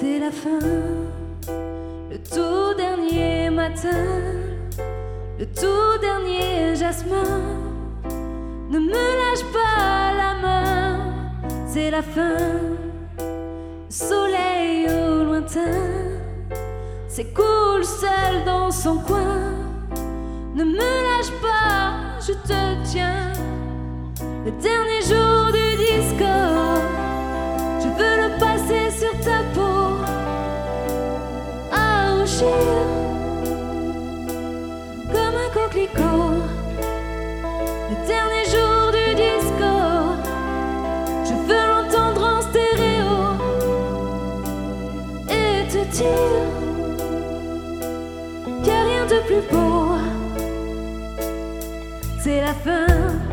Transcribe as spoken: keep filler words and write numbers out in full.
C'est la fin, le tout dernier matin, le tout dernier jasmin. Ne me lâche pas la main, c'est la fin. Le soleil au lointain s'écoule seul dans son coin. Ne me lâche pas, je te tiens. Le dernier jour du disco, je veux le passer sur ta peau, à rougir comme un coquelicot. Le dernier jour du disco, je veux l'entendre en stéréo et te dire qu'il n'y a rien de plus beau. C'est la fin.